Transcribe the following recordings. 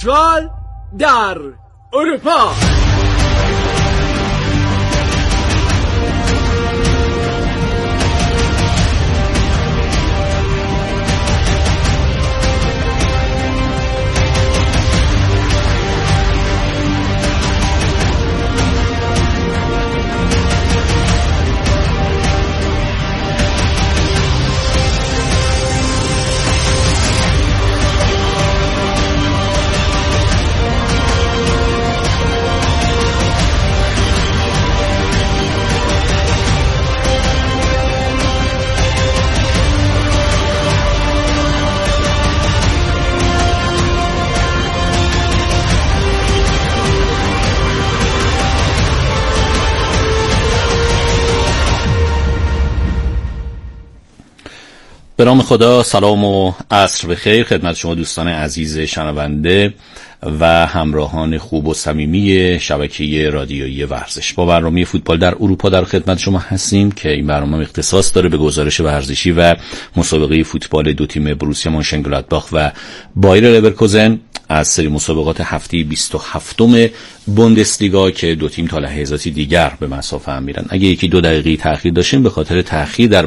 فوتبال در اروپا. به نام خدا، سلام و عصر بخیر خدمت شما دوستان عزیز شنونده و همراهان خوب و صمیمی شبکه رادیویی ورزش. با برنامه فوتبال در اروپا در خدمت شما هستیم که این برنامه اختصاص داره به گزارش ورزشی و مسابقه فوتبال دو تیم بروسیا مونشنگلادباخ و بایر لورکوزن از سری مسابقات هفته 27م بوندسلیگا که دو تیم تا لحظاتی دیگر به مسافه هم میرن. اگه یکی 2 دقیقه تأخیر داشتیم به خاطر تأخیر در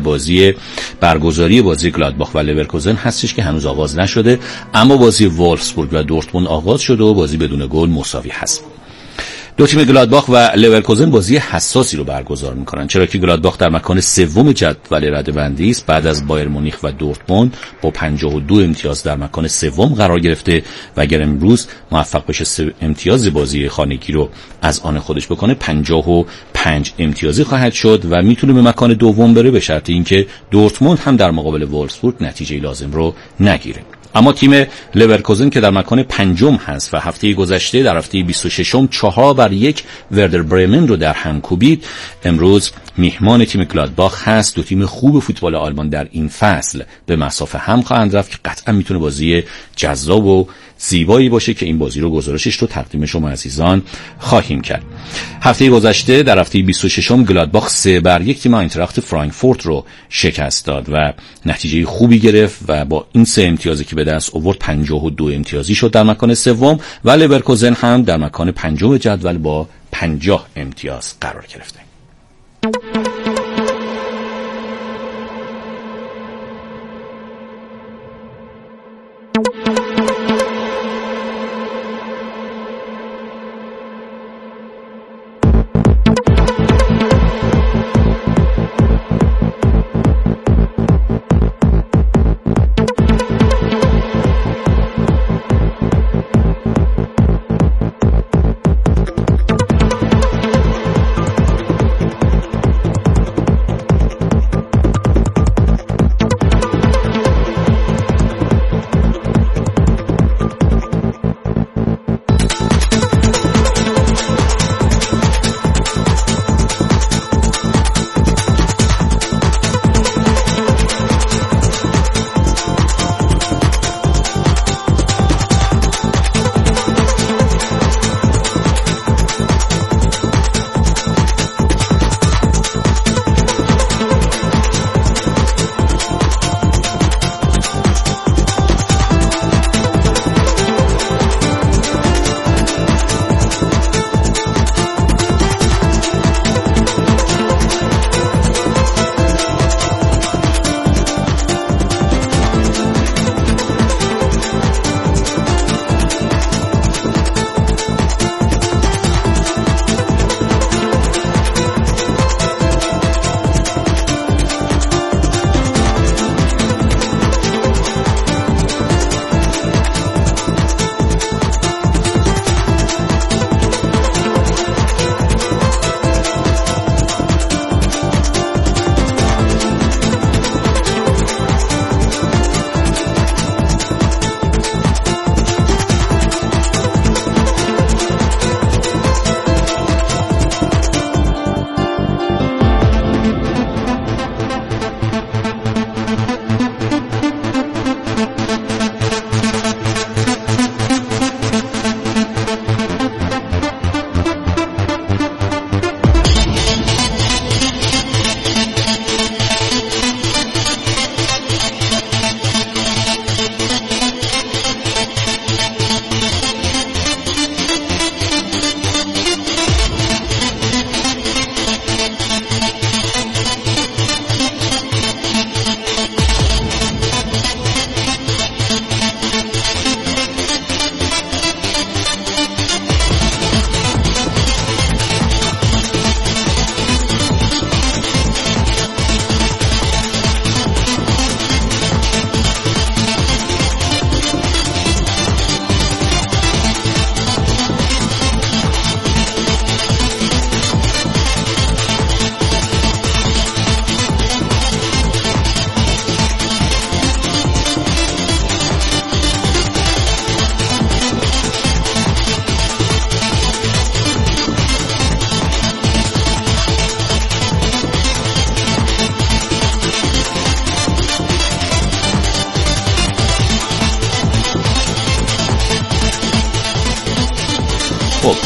برگزاری بازی گلادباخ و لورکوزن هستش که هنوز آغاز نشده، اما بازی وولفسبورگ و دورتموند آغاز شده و بازی بدون گل مساوی هست. دو تیم گلادباخ و لورکوزن بازی حساسی رو برگزار میکنن، چرا که گلادباخ در مکان سوم جدول رده‌بندی است بعد از بایر مونیخ و دورتموند با 52 امتیاز در مکان سوم قرار گرفته و اگر امروز موفق بشه 3 امتیاز بازی خانگی رو از آن خودش بکنه 55 امتیازی خواهد شد و میتونه به مکان دوم بره، به شرط اینکه دورتموند هم در مقابل وولفسبورگ نتیجه لازم رو نگیره. اما تیم لورکوزن که در مکان 5م هست و هفته گذشته در هفته 26م 4-1 وردر برمن رو در هم کوبید، امروز میهمان تیم گلادباخ هست. دو تیم خوب فوتبال آلمان در این فصل به مسافه هم خواهند رفت که قطعا میتونه بازی جذاب و زیبایی باشه که این بازی رو گزارشش رو تقدیم شما عزیزان خواهیم کرد. هفته گذشته در هفته 26م گلادباخ 3-1 تیم آینتراخت فرانکفورت رو شکست داد و نتیجه خوبی گرفت و با این 3 امتیازی که به دست آورد 52 امتیازی شد در مکان سوم و لورکوزن هم در مکان 5م جدول با 50 امتیاز قرار گرفته.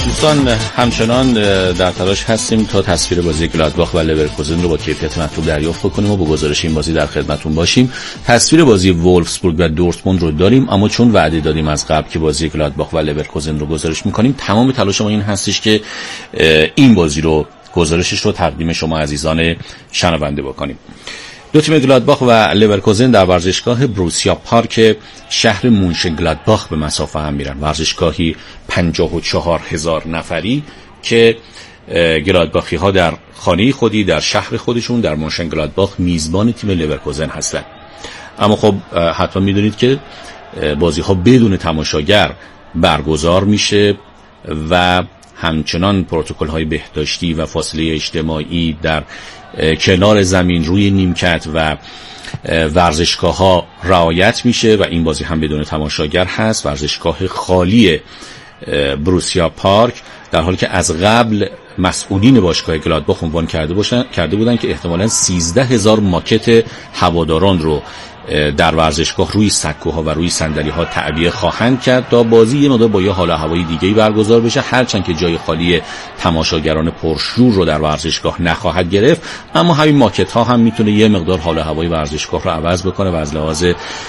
دوستان همچنان در تلاش هستیم تا تصویر بازی گلادباخ و لورکوزن رو با کیفیت مطلوب دریافت کنیم و با گزارش این بازی در خدمتتون باشیم. تصویر بازی وولفسبورگ و دورتموند رو داریم، اما چون وعده دادیم از قبل که بازی گلادباخ و لورکوزن رو گزارش می‌کنیم، تمام تلاش ما این هستش که این بازی رو گزارشش رو تقدیم شما عزیزان شنونده بکنیم. دو تیم گلادباخ و لورکوزن در ورزشگاه بروسیا پارک شهر مونشنگلادباخ به مسافه هم میرن. ورزشگاهی 54,000 نفری که گلادباخی ها در خانه خودی در شهر خودشون در مونشنگلادباخ میزبان تیم لورکوزن هستن. اما خب حتما میدونید که بازی ها بدون تماشاگر برگزار میشه و همچنان پروتکل های بهداشتی و فاصله اجتماعی در کنار زمین روی نیمکت و ورزشگاه ها رعایت میشه و این بازی هم بدون تماشاگر هست. ورزشگاه خالی بروسیا پارک، در حالی که از قبل مسئولین باشگاه گلادباخ عنوان کرده بودن که احتمالاً 13,000 ماکت هواداران رو در ورزشگاه روی سکوها و روی صندلی‌ها تعبیه خواهند کرد تا بازی یه مقدار با یه حال و هوای دیگه‌ای برگزار بشه، هرچند که جای خالی تماشاگران پرشور رو در ورزشگاه نخواهد گرفت، اما همین ماکت‌ها هم میتونه یه مقدار حال و هوای ورزشگاه رو عوض بکنه و از لحاظ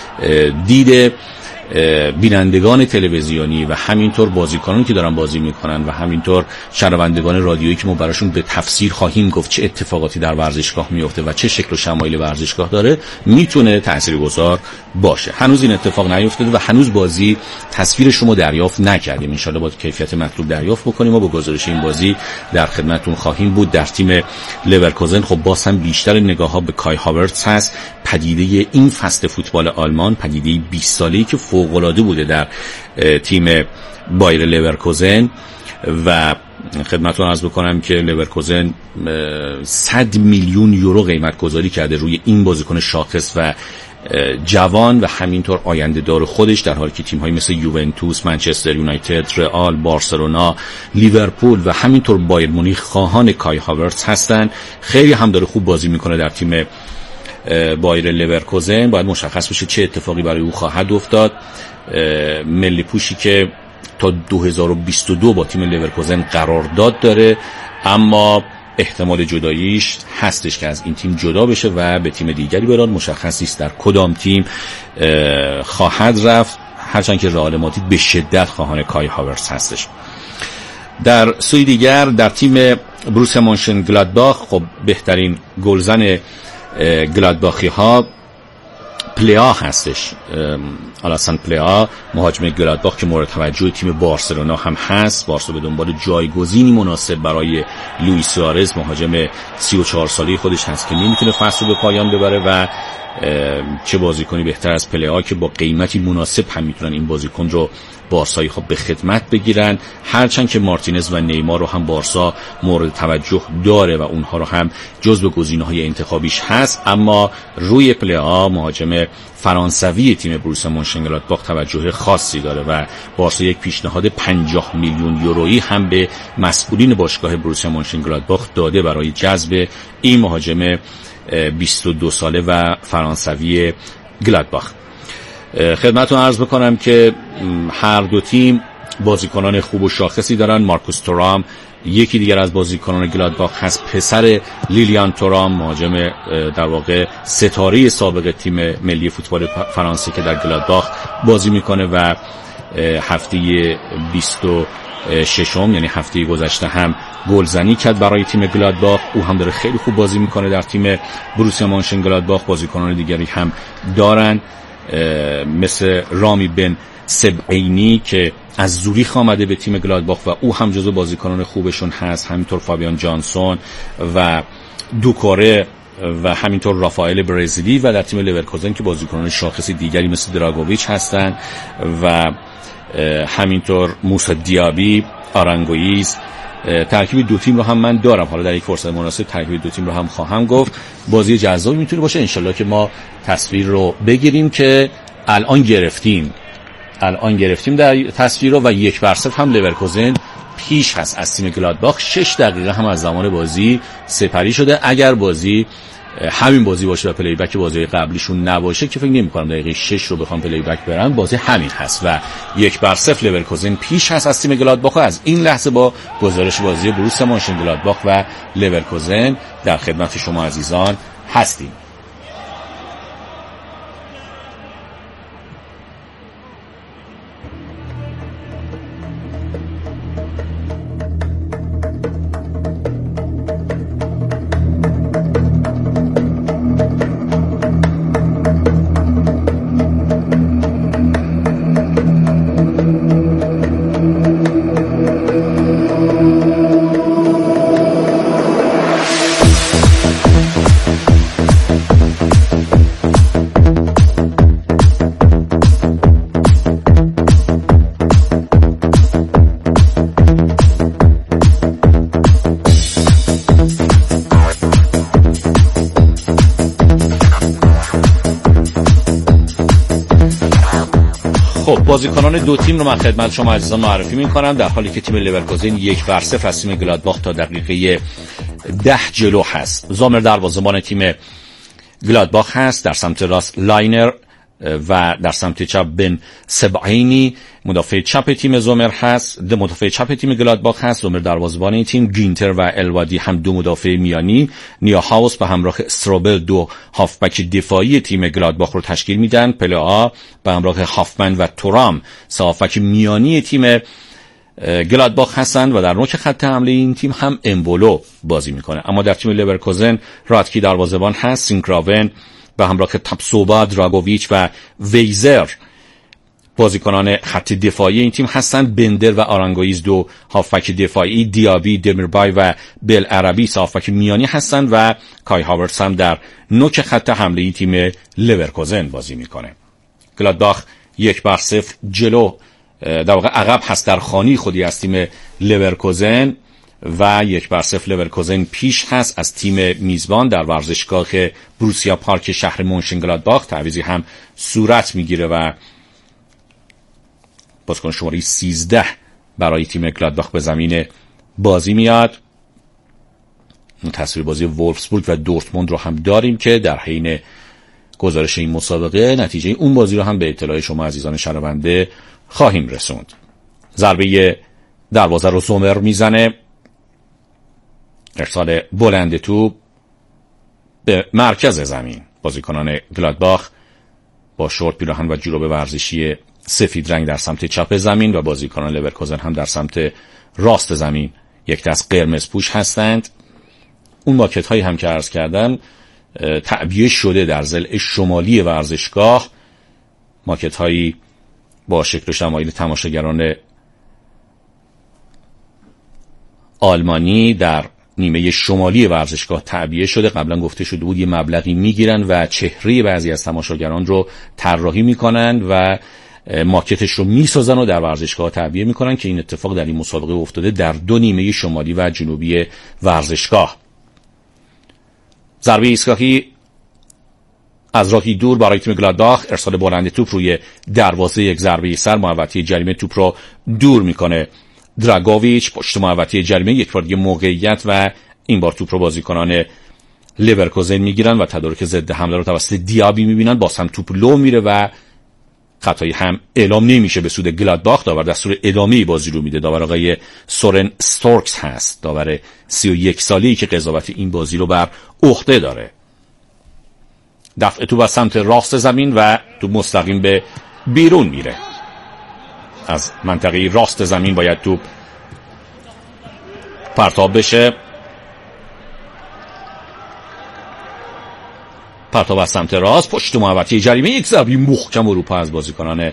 دید بینندگان تلویزیونی و همینطور بازیکنانی که دارن بازی میکنن و همینطور شنوندگان رادیویی که ما براشون به تفسیر خواهیم گفت چه اتفاقاتی در ورزشگاه میفته و چه شکل و شمایل ورزشگاه داره، میتونه تاثیرگذار باشه. هنوز این اتفاق نیفتاده و هنوز بازی تصویرش رو ما دریافت نکردیم. ان شاءالله با کیفیت مطلوب دریافت بکنیم و با گزارش این بازی در خدمتتون خواهیم بود. در تیم لورکوزن خب باز هم بیشتر نگاه‌ها به کای هاورتس هست، پدیده این فصل فوتبال آلمان، پدیده 20 ساله‌ای که فوق‌العاده بوده در تیم بایر لورکوزن و خدمتتون عرض بکنم که لورکوزن 100 میلیون یورو قیمت گذاری کرده روی این بازیکن شاخص و جوان و همینطور آینده دار خودش، در حالی که تیم‌های مثل یوونتوس، منچستر یونایتد، رئال، بارسلونا، لیورپول و همینطور بایر مونیخ خواهان کای هاورتس هستن. خیلی هم داره خوب بازی میکنه در تیم بایر لورکوزن. باید مشخص بشه چه اتفاقی برای او خواهد افتاد. ملی پوشی که تا 2022 با تیم لورکوزن قرارداد داره، اما احتمال جداییش هستش که از این تیم جدا بشه و به تیم دیگری براد. مشخص نیست در کدام تیم خواهد رفت، هرچند که رئال مادرید به شدت خواهان کای هاورتس هستش. در سوی دیگر در تیم بروسیا مونشنگلادباخ خب بهترین گلزن گلادباخی ها پلیا هستش، آلاسان پلیا، مهاجم گلادباخ که مورد توجه تیم بارسلونا هم هست. بارسا به دنبال جایگزینی مناسب برای لوئیس سوارز، مهاجم 34 ساله خودش هست که نمیتونه فصل رو به پایان ببره و چه بازیکنی بهتر از پلیا که با قیمتی مناسب هم میتونن این بازیکن رو بارسایی خب به خدمت بگیرن، هرچند که مارتینز و نیمار رو هم بارسا مورد توجه داره و اونها رو هم جزو گزینه‌های انتخابیش هست، اما روی پلیا مهاجم فرانسوی تیم بروسیا مونشنگلادباخ توجه خاصی داره و بارسا یک پیشنهاد 50 میلیون یورویی هم به مسئولین باشگاه بروسیا مونشنگلادباخ داده برای جذب این مهاجم 22 ساله و فرانسوی گلادباخ. خدمتتون عرض بکنم که هر دو تیم بازیکنان خوب و شاخصی دارن. مارکوس تورام یکی دیگر از بازیکنان گلادباخ هست، پسر لیلیان تورام، مهاجم در واقع ستاره سابق تیم ملی فوتبال فرانسه که در گلادباخ بازی میکنه و هفته 26 یعنی هفته گذشته هم گلزنی کرد برای تیم گلادباخ. او هم داره خیلی خوب بازی میکنه در تیم بروسیا مونشنگلادباخ. بازیکنان دیگری هم دارن مثل رامی بن سبعینی که از زوریخ آمده به تیم گلادباخ و او هم جزو بازیکنان خوبشون هست، همینطور فابیان جانسون و دوکوره و همینطور رافائل برزیلی، و در تیم لورکوزن که بازیکنان شاخصی دیگری مثل دراگوویچ هستن و همینطور موسی دیابی، آرانگویز. ترکیب دو تیم رو هم من دارم، حالا در یک فرصت مناسب ترکیب دو تیم رو هم خواهم گفت. بازی جذابی میتونه باشه، انشالله که ما تصویر رو بگیریم که الان گرفتیم در تصویر رو و 1-0 هم لورکوزن پیش هست از تیم گلادباخ. 6 دقیقه هم از زمان بازی سپری شده. اگر بازی همین بازی باشه و پلی بک بازی قبلیشون نباشه که فکر نمی‌کنم دقیقه 6 رو بخوام پلی بک برن. بازی همین هست و 1-0 لورکوزن پیش هست از تیم گلادباخ. از این لحظه با گزارش بازی بروسیا مانشنگلادباخ و لورکوزن در خدمت شما عزیزان هستیم. بازیکنان دو تیم رو من خدمت شما عزیزان معرفی می‌کنم، در حالی که تیم لورکوزن 1-0 از تیم گلادباخ تا دقیقه 10 جلو هست. زومر دروازه‌بان تیم گلادباخ هست، در سمت راست لاینر و در سمت چپ بن سبعینی مدافع چپ تیم زومر هست. مدافع چپ تیم گلادباخ هست. زومر دروازه‌بان این تیم، گینتر و الوادی هم دو مدافع میانی. نیاهاوس به همراه استروبل دو هافبک دفاعی تیم گلادباخ رو تشکیل میدن. پلئا به همراه هافمن و تورام سه هافبک میانی تیم گلادباخ هستند و در نوک خط حمله این تیم هم امبولو بازی میکنه. اما در تیم لورکوزن راتکی دروازه‌بان هست، سینکراون به همراه تاپسوبا، دراگوویچ و ویزر بازیکنان خط دفاعی این تیم هستند. بندر و آرانگویز دو هافبک دفاعی، دیابی، دمیربای و بل عربی هافبک میانی هستند و کای هاورتس هم در نوک خط حمله این تیم لورکوزن بازی میکنه. گلادباخ 1-0 جلو در واقع عقب هست در خانی خودی از تیم لورکوزن و 1-0 لورکوزن پیش هست از تیم میزبان در ورزشگاه بروسیا پارک شهر مونشنگلادباخ. تعویضی هم صورت میگیره و بازیکن شماره 13 برای تیم گلادباخ به زمین بازی میاد. تصویر بازی وولفسبورگ و دورتموند رو هم داریم که در حین گزارش این مسابقه نتیجه اون بازی رو هم به اطلاع شما عزیزان شنونده خواهیم رسوند. ضربه دروازه رو زومر میزنه، ارسال بلند توپ به مرکز زمین. بازیکنان گلادباخ با شورت پیراهن و جوراب ورزشی سفید رنگ در سمت چپ زمین و بازیکنان لورکوزن هم در سمت راست زمین یک دست قرمز پوش هستند. اون ماکت هایی هم که عرض کردم تعبیه شده در ضلع شمالی ورزشگاه، ماکت هایی با شکل و شمایل تماشاگران آلمانی در نیمه شمالی ورزشگاه تعبیه شده. قبلا گفته شده بود یه مبلغی میگیرن و چهره بعضی از تماشاگران رو طراحی میکنن و ماکتش رو میسازن و در ورزشگاه تعبیه میکنن که این اتفاق در این مسابقه افتاده در دو نیمه شمالی و جنوبی ورزشگاه. ضربه ایستگاهی از راهی دور برای تیم گلادباخ، ارسال بلند توپ روی دروازه، یک ضربه سر محوطه جریمه توپ رو دور میکنه. دراگوویچ پشت محوطه جریمه، یک بار دیگه موقعیت و این بار توپ رو بازیکنان لورکوزن میگیرن و تدارک ضد حمله رو توسط دیابی میبینن. باز هم توپ لو میره و خطایی هم اعلام نمیشه به سود گلادباخ. داور دستور ادامه بازی رو میده. داور آقای سورن ستورکس هست، داور 31 ساله‌ای که قضاوت این بازی رو بر عهده داره. دفع توپ از سمت راست زمین و توپ مستقیم به بیرون میره. از منطقه راست زمین باید توپ پرتاب بشه. پرتاب از سمت راست پشت محوطه جریمه، یک ضربه محکم اروپا از بازیکنان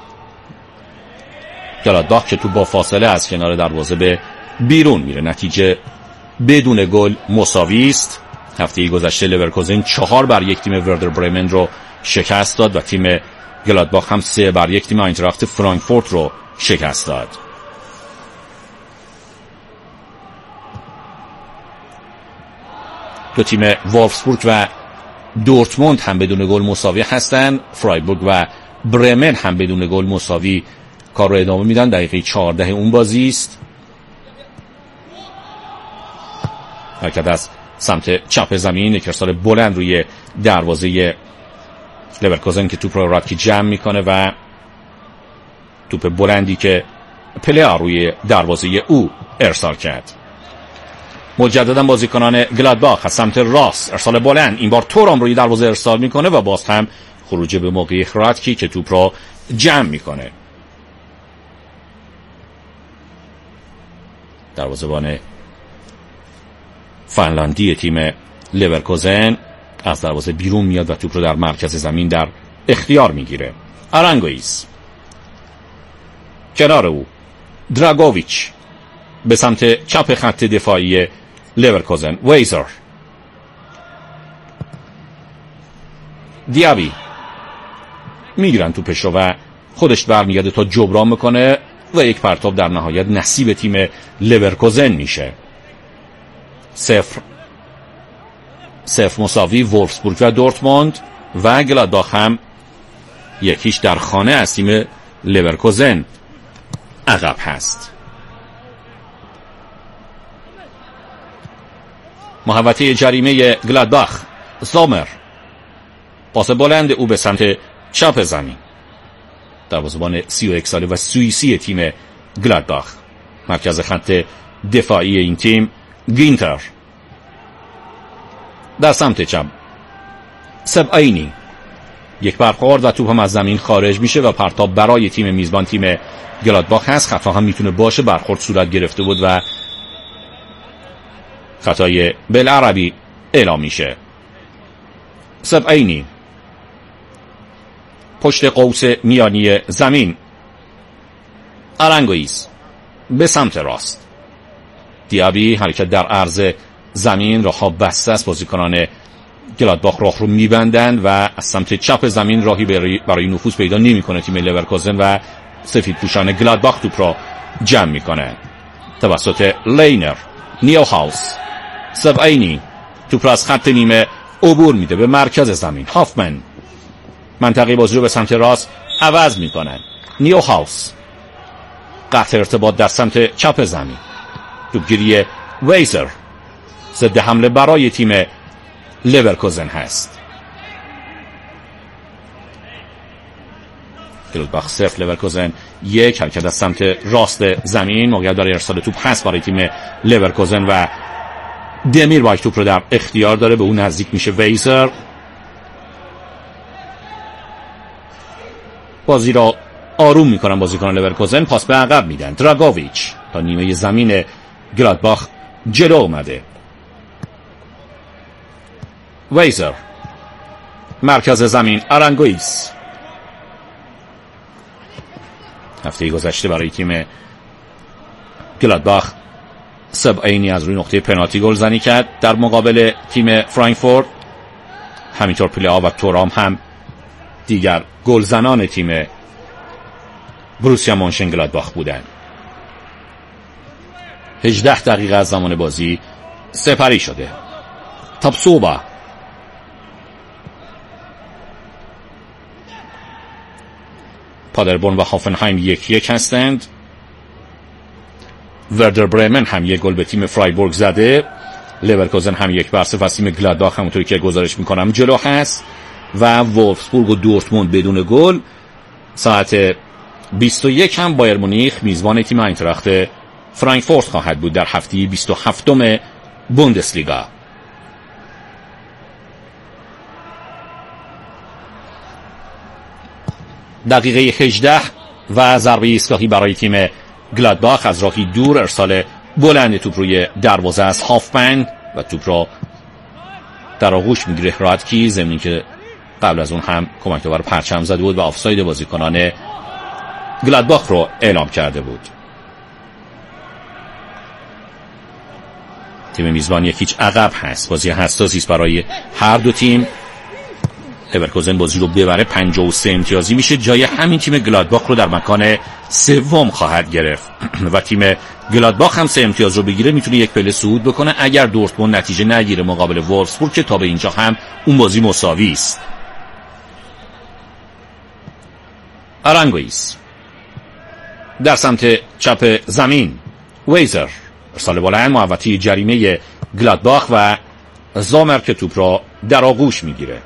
گلادباخ که توپ با فاصله از کنار دروازه به بیرون میره. نتیجه بدون گل مساوی است. هفته گذشته لورکوزن 4-1 تیم وردر برمن رو شکست داد و تیم گلادباخ هم 3-1 تیم آینتراخت فرانکفورت رو شکست داد. دو تیم وولفسبورگ و دورتموند هم بدون گل مساوی هستند. فرایبورگ و برمن هم بدون گل مساوی کار رو ادامه میدن. دقیقه 14 اون بازی است. حرکت از سمت چپ زمین، یک ارسال بلند روی دروازه لورکوزن که توپ رو رادکی جمع میکنه و توپ بلندی که پلیا روی دروازه او ارسال کرد. مجددا بازیکنان گلادباخ از سمت راست، ارسال بلند، این بار تورام روی دروازه ارسال میکنه و باز هم خروج به موقع رادکی که توپ رو جمع میکنه. دروازه‌بان فنلاندی تیم لورکوزن از دروازه بیرون میاد و توپ رو در مرکز زمین در اختیار میگیره. آرانگویز، کنار او دراگوویچ به سمت چپ خط دفاعی لورکوزن. ویزر، دیابی میگیرن توپش رو و خودش برمیگرده تا جبران میکنه و یک پرتاب در نهایت نصیب تیم لورکوزن میشه. 0-0 مساوی وولفسبورگ و دورتموند و گلادباخ هم 1-0 در خانه از تیم لورکوزن عقب هست. محوطه جریمه گلادباخ، زومر، پاس بلند او به سمت چپ زمین. دروازه‌بان 31 ساله و سوئیسی تیم گلادباخ. مرکز خط دفاعی این تیم گینتر. در سمت چپ سبعینی، یک برخورد و توپ هم از زمین خارج میشه و پرتاب برای تیم میزبان تیم گلادباخ هست. خطا هم میتونه باشه، برخورد صورت گرفته بود و خطای بالعربی اعلام میشه. سبعینی پشت قوس میانی زمین. آرانگویز به سمت راست. دیابی حرکت در عرض زمین، راه بسته است. بازیکنان گلادباخ راه رو میبندن و از سمت چپ زمین راهی برای نفوذ پیدا نمیکنه تیم لورکوزن و سفید پوشان گلادباخ توپ را جمع میکنه توسط لینر. نیوهاوس، سبعینی توپ را از خط نیمه عبور میده به مرکز زمین. هافمن منطقه بازی رو به سمت راست عوض میکنن. نیوهاوس، قطع ارتباط در سمت چپ زمین. توپگیری ویزر، ضد حمله برای تیم لورکوزن هست. گلادباخ 0 لورکوزن 1. حرکت از سمت راست زمین، موقعیت برای ارسال توپ هست برای تیم لورکوزن و دمیر باید توپ رو در اختیار داره. به اون نزدیک میشه ویزر. بازی را آروم میکنن بازیکنان لورکوزن، پاس به عقب میدن. دراگوویچ تا نیمه زمین گلادباخ جلو اومده. ویزر، مرکز زمین. آرانگویز، هفته گذشته برای تیم گلادباخ سبعینی از روی نقطه پنالتی گل زنی کرد در مقابل تیم فرانکفورت. همینطور پلیا و تورام هم دیگر گلزنان تیم بروسیا مونشنگلادباخ بودند. 18 دقیقه از زمان بازی سپری شده. تابسوبا، پادربورن و هافنهایم 1-1 هستند. وردر برمن هم یک گل به تیم فرایبورگ زده. لورکوزن هم 1-0 از تیم گلادباخ همونطوری که گزارش میکنم جلو هست و وولفسبورگ و دورتموند بدون گل. ساعت 21 هم بایر مونیخ میزبان تیم آینتراخت فرانکفورت خواهد بود در هفته 27م بوندسلیگا. دقیقه 18 و ضربه ایستگاهی برای تیم گلادباخ از راهی دور، ارسال بلند توپ روی دروازه از هافمن و توپ را در آغوش میگیره رادکی، زمینی که قبل از اون هم کمک‌آور پرچم زده بود و آفساید بازیکنان گلادباخ رو اعلام کرده بود. تیم میزبان 1-0 عقب هست. بازی حساسی است برای هر دو تیم. لورکوزن بازی رو ببره 53 امتیازی میشه، جای همین تیم گلادباخ رو در مکان سوم خواهد گرفت و تیم گلادباخ هم 3 امتیاز رو بگیره میتونه یک پله صعود بکنه اگر دورتموند نتیجه نگیره مقابل وولفسبورگ که تا به اینجا هم اون بازی مساوی است. آرانگویز در سمت چپ زمین. ویزر، ارسال بلند، محوطه جریمه گلادباخ و زامر که توپ را در آغوش میگیره.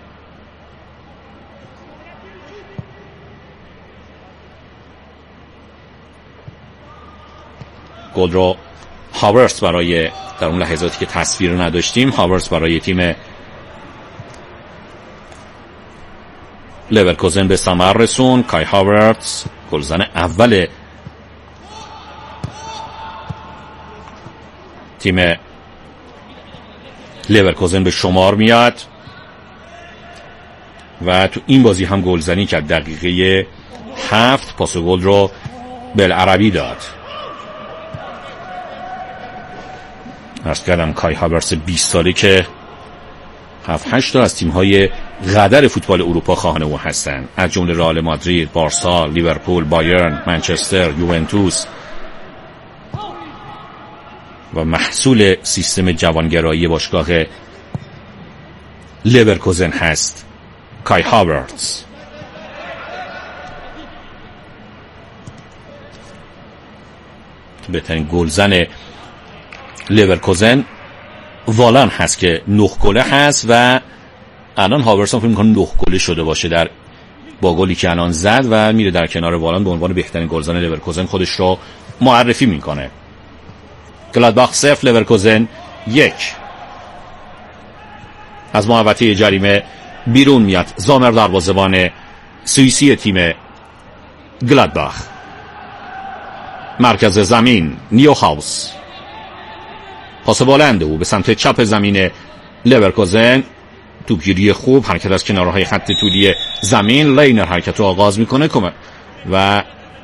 گل را هاورتس برای، در اون لحظاتی که تصویر نداشتیم، هاورتس برای تیم لورکوزن به ثمر رسون. کای هاورتس گلزن اول تیم لورکوزن به شمار میاد و تو این بازی هم گلزنی کرد. دقیقه 7 پاس گل رو بالعربی داد. عرض کردم کای هاورتس 20 ساله که 7-8 تا از تیم‌های قدر فوتبال اروپا خواهان او هستند، از جمله رئال مادرید، بارسا، لیورپول، بایرن، منچستر، یوونتوس و محصول سیستم جوانگرایی باشگاه لورکوزن هست کای هاورتس. بهترین گلزن لورکوزن والان هست که 9 گله هست و الان هاورتس هم فکر می‌کنم 9 گله شده باشه در با گلی که الان زد و میره در کنار والان به عنوان بهترین گلزن لورکوزن خودش رو معرفی میکنه. گلادباخ 0 لورکوزن 1. از محوطه جریمه بیرون میاد زامر دروازه‌بان سوئیسی تیم گلادباخ. مرکز زمین نیوهاوس، پاس بلند او به سمت چپ زمین لورکوزن، توپگیری خوب، حرکت از کنارهای خط طولی زمین. لینر حرکت رو آغاز میکنه و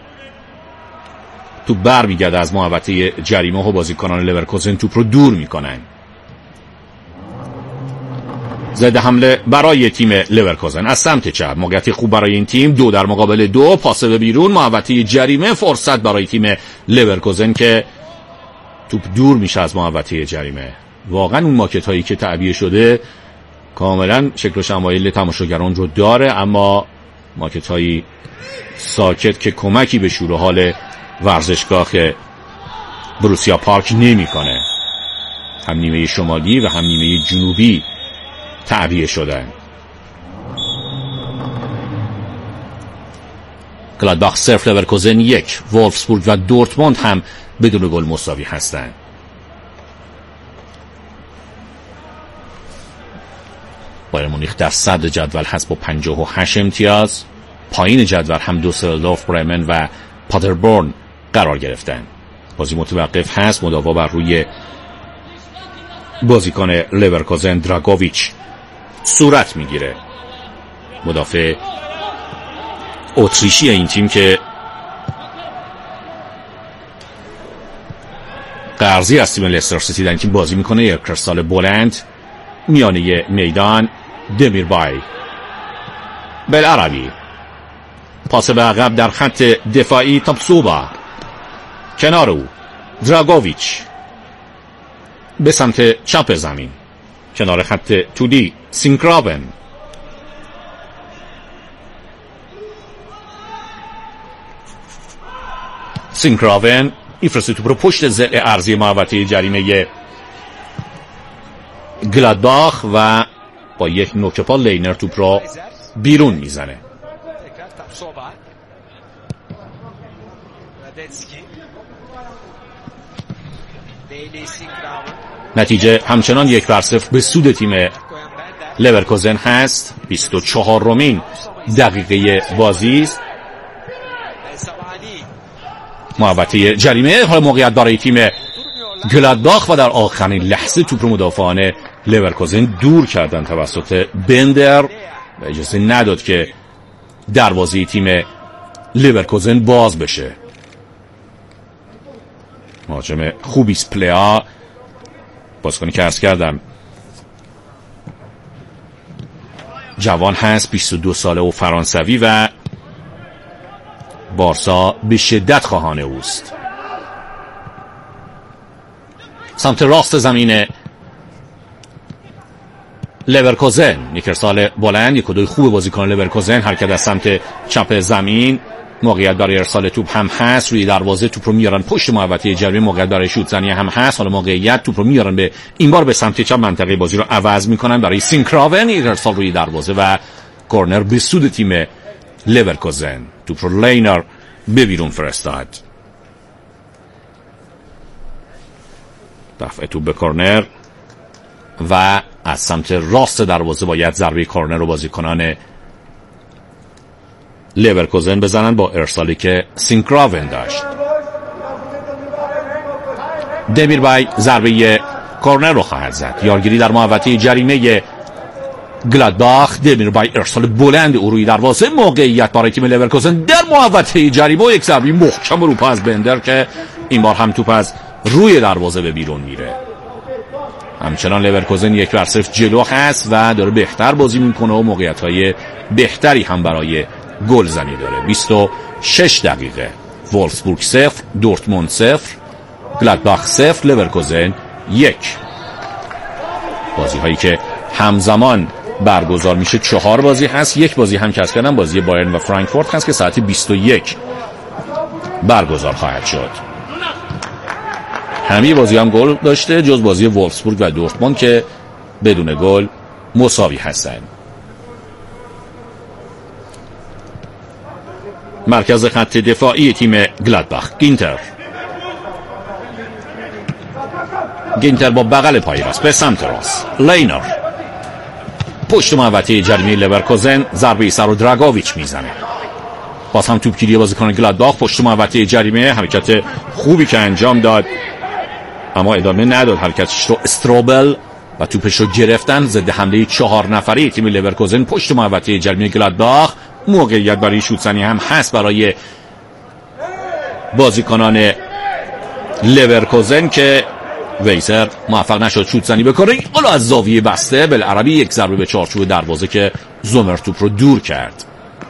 توپ بر میگرده از محوطه جریمه و بازیکنان لورکوزن توپ رو دور میکنن. ضد حمله برای تیم لورکوزن از سمت چپ، موقعیت خوب برای این تیم، 2 در مقابل 2، پاس به بیرون، محوطه جریمه، فرصت برای تیم لورکوزن که توپ دور میشه از محوطه جریمه. واقعا اون ماکت هایی که تعبیه شده کاملا شکل و شمایل تماشاگران رو داره، اما ماکت هایی ساکت که کمکی به شور و حال ورزشگاه بروسیا پارک نمیکنه. هم نیمه شمالی و هم نیمه جنوبی تعبیه شدن. گلادباخ 0 لورکوزن 1. وولفسبورگ و دورتموند هم بدون گل مساوی هستند. بایر مونیخ در صدر جدول هست با 58 امتیاز. پایین جدول هم دوسلدورف، برمن و پادربورن قرار گرفتن. بازی متوقف هست، مداوا بر روی بازیکن لورکوزن دراگوویچ صورت میگیره. مدافع اتریشی این تیم که قرضی از تیم لستر سیتی در این تیم بازی میکنه. یک کرسال بلند میانه میدان، دمیربای بالعربی، پاس به عقب در خط دفاعی، تاپسوبا کنار او، دراگوویچ به سمت چپ زمین کنار خط طولی، سینکراون میفرسته توپ رو پشت ضلع ارضی محوطه جریمه گلادباخ و با یک نوک پا لینر توپ را بیرون میزنه. نتیجه همچنان 1-0 به سود تیم لورکوزن هست. 24مین دقیقه بازی است. محوطه جریمه، حال موقعیت برای تیم گلادباخ و در آخرین لحظه توپ رو مدافعان لورکوزن دور کردن توسط بندر و اجازه نداد که دروازه تیم لورکوزن باز بشه. مهاجم خوبیست پلیا، بازیکنی که عرض کردم جوان هست، 22 ساله و فرانسوی و بارسا به شدت خواهان اوست. سمت راست زمین لورکوزن، یک ارسال بلند، یک و دوی خوب بازیکن لورکوزن، حرکت از سمت چپ زمین، موقعیت برای ارسال توپ هم هست، روی دروازه توپ رو میارن پشت محوطه جریمه، موقعیت برای شوت زنی هم هست. حالا موقعیت توپ رو میارن به این بار به سمت چپ، منطقه بازی رو عوض میکنن برای سینکراون، ارسال روی دروازه و کورنر به سود تیم لورکوزن. توپ رو لینر به بیرون فرستاد. دفع توپ به کورنر و از سمت راست دروازه باید ضربه کورنر رو بازیکنان لورکوزن بزنن با ارسالی که سینکراون داشت. دمیربای ضربه کورنر رو خواهد زد. یارگیری در محوطه جریمه گلادباخ. دمیربای ارسال بلند او روی دروازه، موقعیت برای تیم لورکوزن در محوطه جریمه و یک ضربه محکم رو از بندر که این بار هم توپ از روی دروازه به بیرون میره. همچنان لورکوزن 1-0 جلو هست و داره بهتر بازی میکنه و موقعیت‌های بهتری هم برای گل زنی داره. 26 دقیقه. وولفسبورگ 0 دورتموند 0 گلادباخ 0 لورکوزن 1. بازی هایی که همزمان برگزار میشه 4 بازی هست. یک بازی هم کسب کردن، بازی بایرن و فرانکفورت هست که ساعت 21 برگزار خواهد شد. همه بازی هم گل داشته جز بازی وولفسبورگ و دورتموند که بدون گل مساوی هستند. مرکز خط دفاعی تیم گلادباخ. گینتر با بغل پای راست به سمت راست. لینر پشت محوطه جریمه لورکوزن، ضربه سر و دراگوویچ میزنه. باز هم توپگیری بازیکن گلادباخ پشت محوطه جریمه، حرکت خوبی که انجام داد اما ادامه نداد حرکتش رو. استروبل و توپش رو گرفتن. ضد حمله 4 نفره تیم لورکوزن پشت محوطه جریمه گلادباخ. موقعیت برای شوت زنی هم هست برای بازیکنان لورکوزن که ویسر موفق نشد شوت زنی بکنه. حالا از زاویه بسته بالعربی یک ضربه به چارچوب دروازه که زومر توپ رو دور کرد.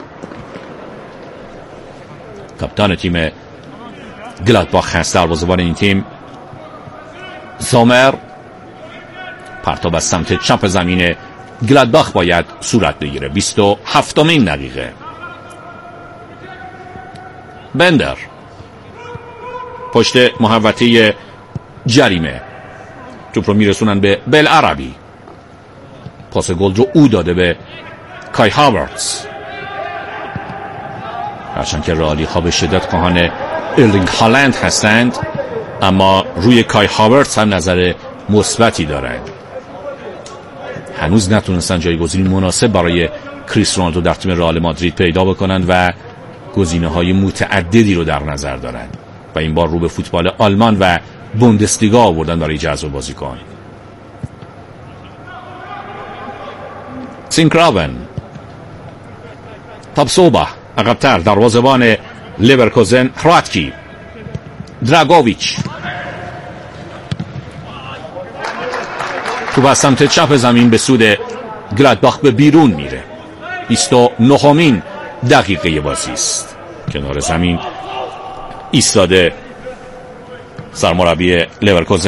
کاپیتان تیم گلادباخ هست دروازه‌بان این تیم. زومر پرتاب از سمت چپ زمین گلادباخ باید صورت بگیره. 27مین دقیقه. بندر پشت محوطه جریمه توپ رو میرسونن به بالعربی. پاس گل رو او داده به کای هاورتز. هرچند که رئالی ها به شدت خواهان ارلینگ هالند هستند اما روی کای هاورتز هم نظر مثبتی دارند. هنوز نتونستن جایگزینی مناسب برای کریس رونالدو در تیم رئال مادرید پیدا بکنن و گزینه‌های متعددی رو در نظر دارن و این بار رو به فوتبال آلمان و بوندسلیگا آوردن برای جذب بازیکن. سینکراون تابسوبا عقب‌تر دروازه‌بان لورکوزن. هراتکی دراگوویچ توپ از سمت چپ زمین به سود گلادباخ به بیرون میره. 29مین دقیقه بازی است. کنار زمین ایستاده سرمربی لورکوزن